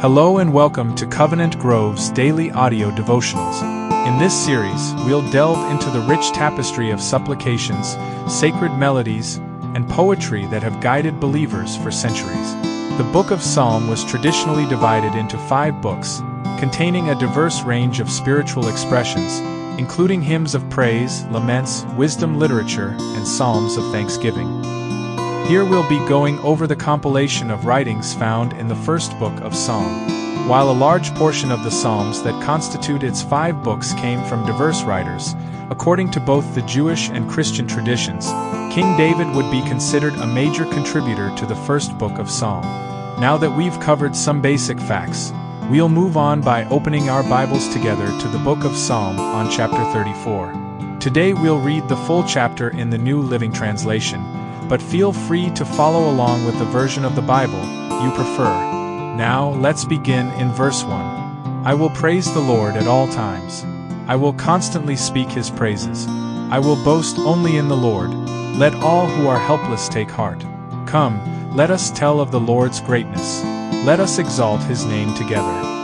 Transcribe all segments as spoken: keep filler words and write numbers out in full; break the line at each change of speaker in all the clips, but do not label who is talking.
Hello and welcome to Covenant Grove's daily audio devotionals. In this series, we'll delve into the rich tapestry of supplications, sacred melodies, and poetry that have guided believers for centuries. The Book of Psalm was traditionally divided into five books, containing a diverse range of spiritual expressions, including hymns of praise, laments, wisdom literature, and psalms of thanksgiving. Here we'll be going over the compilation of writings found in the first book of Psalm. While a large portion of the psalms that constitute its five books came from diverse writers, according to both the Jewish and Christian traditions, King David would be considered a major contributor to the first book of Psalm. Now that we've covered some basic facts, we'll move on by opening our Bibles together to the book of Psalm on chapter thirty-four. Today we'll read the full chapter in the New Living Translation, but feel free to follow along with the version of the Bible you prefer. Now, let's begin in verse one. I will praise the Lord at all times. I will constantly speak His praises. I will boast only in the Lord. Let all who are helpless take heart. Come, let us tell of the Lord's greatness. Let us exalt His name together.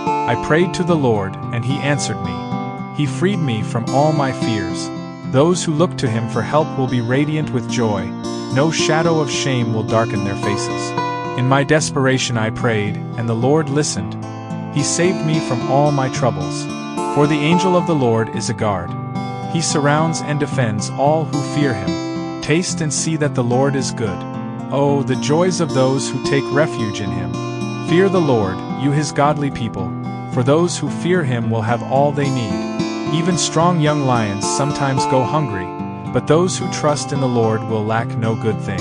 I prayed to the Lord, and He answered me. He freed me from all my fears. Those who look to Him for help will be radiant with joy. No shadow of shame will darken their faces. In my desperation I prayed, and the Lord listened. He saved me from all my troubles. For the angel of the Lord is a guard. He surrounds and defends all who fear Him. Taste and see that the Lord is good. Oh, the joys of those who take refuge in Him. Fear the Lord, you His godly people, for those who fear Him will have all they need. Even strong young lions sometimes go hungry, but those who trust in the Lord will lack no good thing.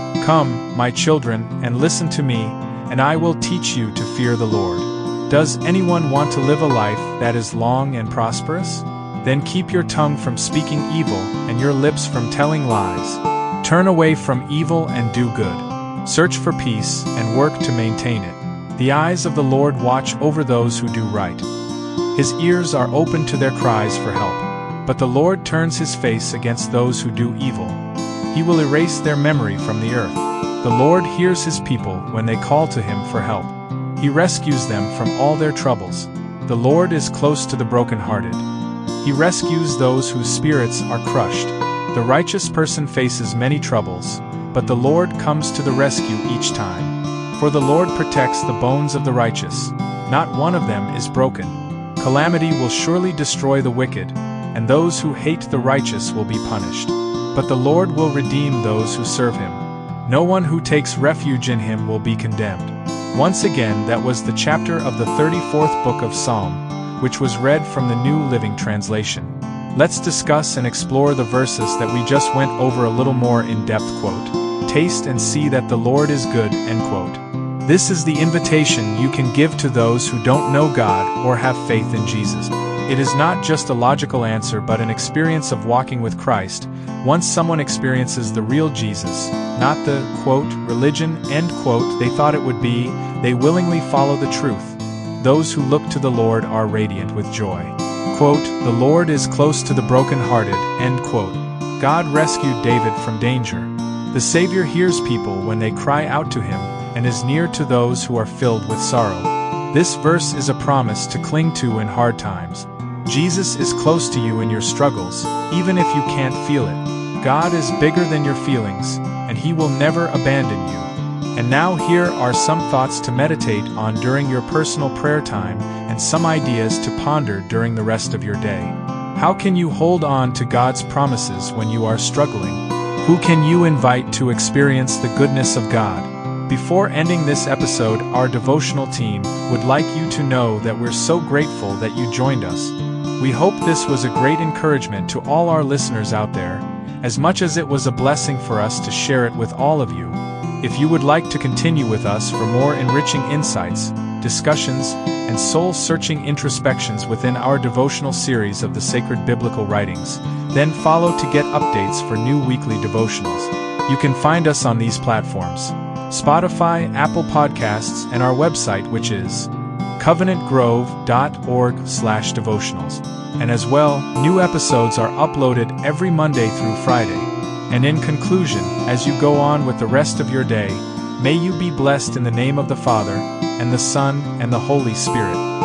Come, my children, and listen to me, and I will teach you to fear the Lord. Does anyone want to live a life that is long and prosperous? Then keep your tongue from speaking evil, and your lips from telling lies. Turn away from evil and do good. Search for peace, and work to maintain it. The eyes of the Lord watch over those who do right. His ears are open to their cries for help. But the Lord turns His face against those who do evil. He will erase their memory from the earth. The Lord hears His people when they call to Him for help. He rescues them from all their troubles. The Lord is close to the brokenhearted. He rescues those whose spirits are crushed. The righteous person faces many troubles, but the Lord comes to the rescue each time. For the Lord protects the bones of the righteous. Not one of them is broken. Calamity will surely destroy the wicked, and those who hate the righteous will be punished. But the Lord will redeem those who serve Him. No one who takes refuge in Him will be condemned. Once again, that was the chapter of the thirty-fourth book of Psalm, which was read from the New Living Translation. Let's discuss and explore the verses that we just went over a little more in depth. Quote, taste and see that the Lord is good, end quote. This is the invitation you can give to those who don't know God or have faith in Jesus. It is not just a logical answer but an experience of walking with Christ. Once someone experiences the real Jesus, not the, quote, religion, end quote, they thought it would be, they willingly follow the truth. Those who look to the Lord are radiant with joy. Quote, the Lord is close to the brokenhearted, end quote. God rescued David from danger. The Savior hears people when they cry out to Him, and is near to those who are filled with sorrow. This verse is a promise to cling to in hard times. Jesus is close to you in your struggles, even if you can't feel it. God is bigger than your feelings, and He will never abandon you. And now here are some thoughts to meditate on during your personal prayer time, and some ideas to ponder during the rest of your day. How can you hold on to God's promises when you are struggling? Who can you invite to experience the goodness of God? Before ending this episode, our devotional team would like you to know that we're so grateful that you joined us. We hope this was a great encouragement to all our listeners out there, as much as it was a blessing for us to share it with all of you. If you would like to continue with us for more enriching insights, discussions, and soul-searching introspections within our devotional series of the sacred biblical writings, then follow to get updates for new weekly devotionals. You can find us on these platforms: Spotify, Apple Podcasts, and our website, which is covenant grove dot org slash devotionals. And as well, new episodes are uploaded every Monday through Friday. And in conclusion, as you go on with the rest of your day, may you be blessed in the name of the Father, and the Son, and the Holy Spirit.